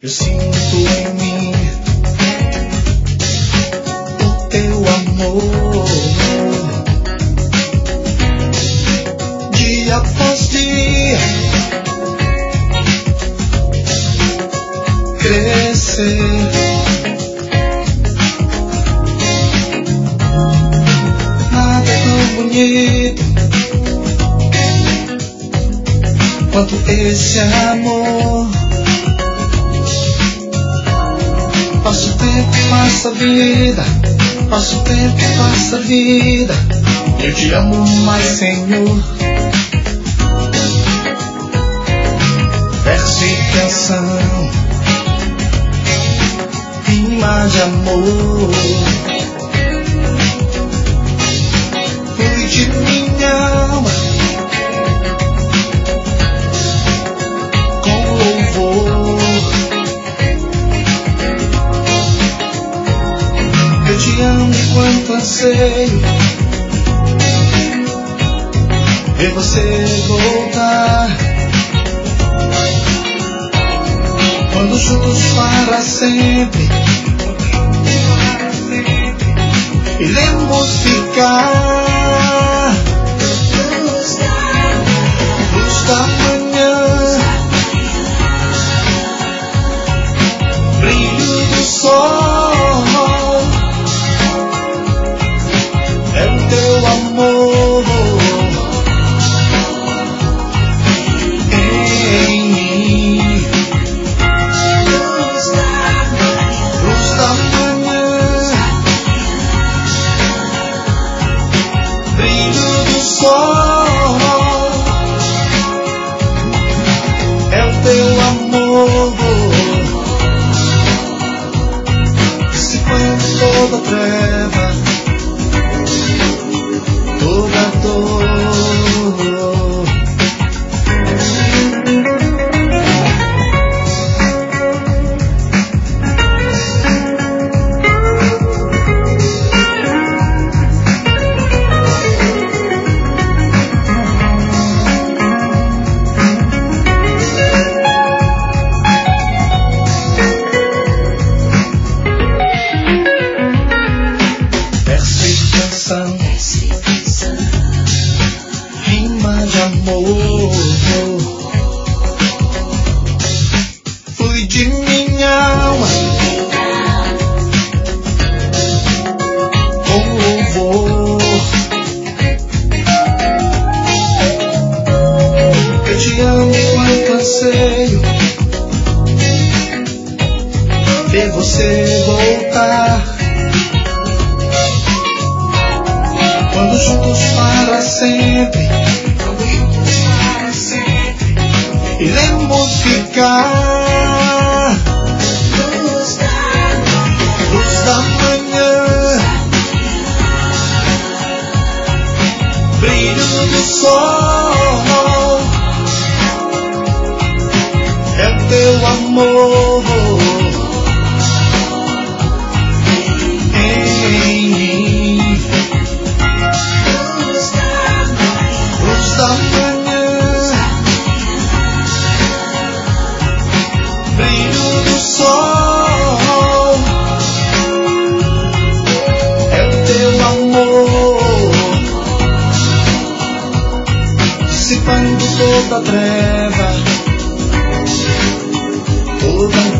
Eu sinto em mim o teu amor, dia após dia, crescer. Nada é tão bonito quanto esse amor. Passa o tempo, passa a vida, passa o tempo, passa a vida. Eu te amo mais, Senhor. Verso e canção, rima de amor. Flui de minha alma com louvor. Eu te amo enquanto anseio ver você voltar. Quando juntos para sempre iremos ficar. Luz da manhã, brilho do sol, é o teu amor em mim. Luz da manhã, brilho do sol, é o teu amor dissipando toda treva, toda dor. Verso e canção, rima de amor. Flui de minha alma com louvor. Eu te amo enquanto anseio ver você voltar. Quando juntos para sempre iremos ficar. Luz da manhã, brilho do sol, é o teu amor em mim. Luz da manhã, brilho do sol, é o teu amor dissipando toda treva, toda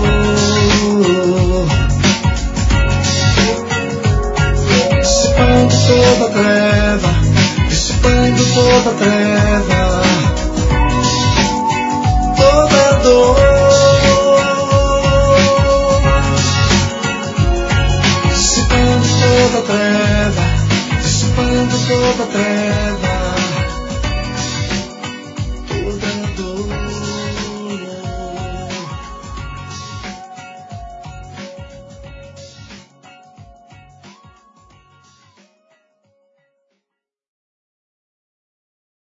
dor. Dissipando toda treva, dissipando toda treva.